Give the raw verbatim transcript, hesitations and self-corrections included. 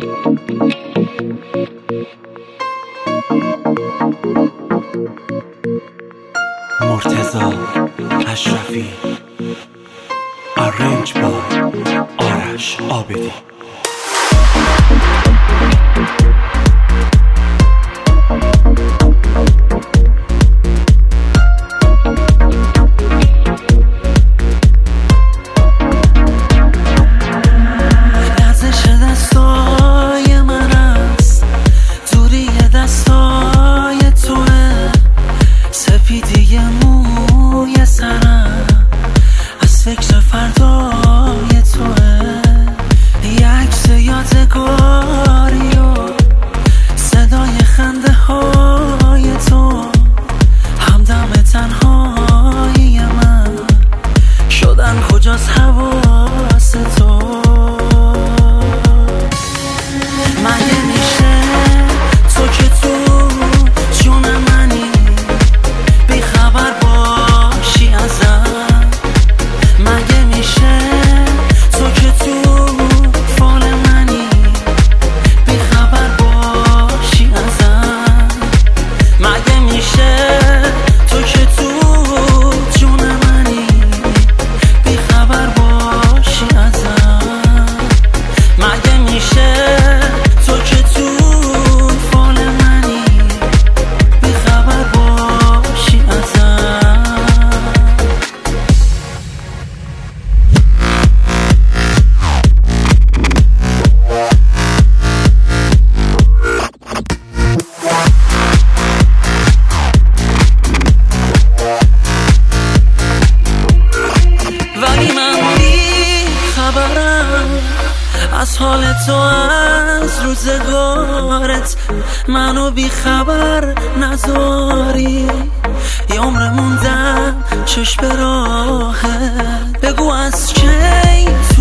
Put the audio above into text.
مرتضی اشرفی آرنج بای آرش عابدی. سپیدی موی سرم از فکر فردای توه، یه عکس یادگاری و صدای خنده های تو، همدم تنهایی من شدن کجاست حواس تو. مگه میشه تو که تو جون منی بیخبر باشی ازم؟ مگه میشه تو که تو فال منی بیخبر باشی ازم؟ مگه میشه تو که تو جون منی بیخبر باشی ازم؟ مگه میشه تو که تو فال منی بیخبر باشی ازم؟ ولی من بی خبرم از حال تو، از روزگارت منو بی خبر نذاری. یه عمر موندم چشم به راهت، بگو از کی